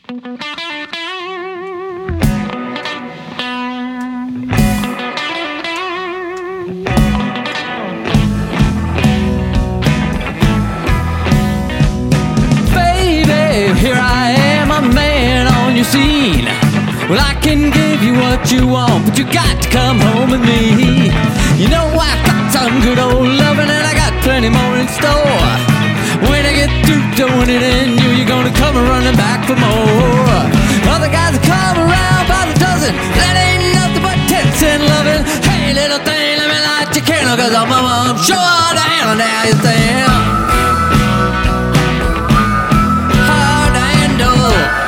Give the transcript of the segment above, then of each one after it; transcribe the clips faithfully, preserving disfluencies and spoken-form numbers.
Well, I can give you what you want, but you got to come home with me. You know I've got some good old loving, and I got plenty more in store. When I get through doing it in you, you're gonna come running back for more. Other guys will come around by the dozen, that ain't nothing but tits and loving. Hey, little thing, let me light your candle, cause I'm, I'm sure to handle now, you think. Hard to handle.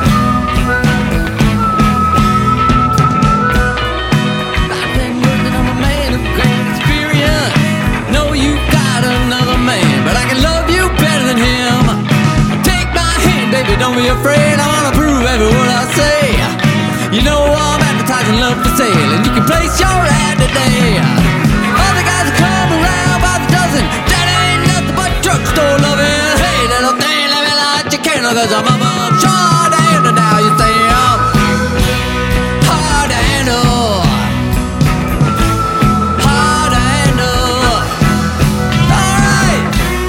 Don't be afraid, I wanna prove every word I say. You know I'm advertising love for sale, and you can place your ad today. Other guys will come around by the dozen, that ain't nothing but drugstore loving. Hey, little thing, let me light your candle, cause I'm, I'm, I'm sure to handle now, you say I'm hard to handle. Hard to handle. Alright.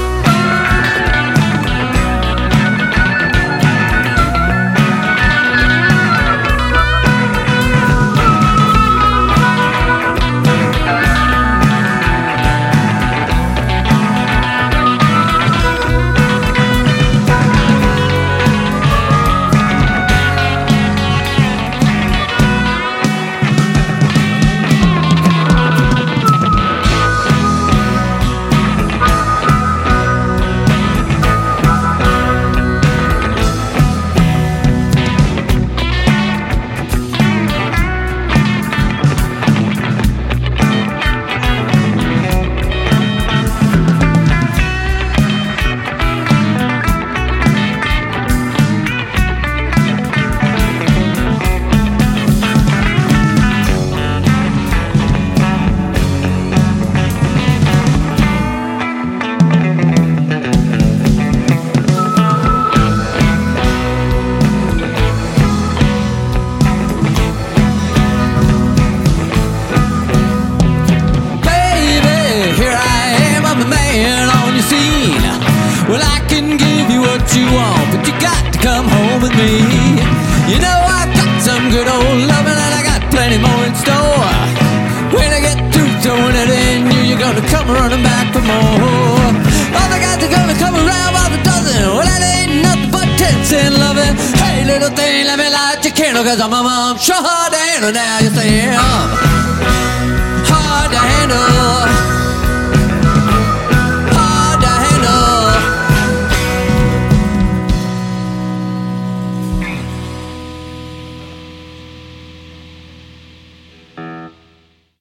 Well, I can give you what you want, but you got to come home with me. You know I've got some good old loving, and I got plenty more in store. When I get through throwing it in you, you're gonna come running back for more. Other guys are gonna come around by the dozen, well, that ain't nothing but tits and loving. Hey, little thing, let me light your candle, cause I'm, I'm, I'm sure hard to handle now, you say I'm hard to handle.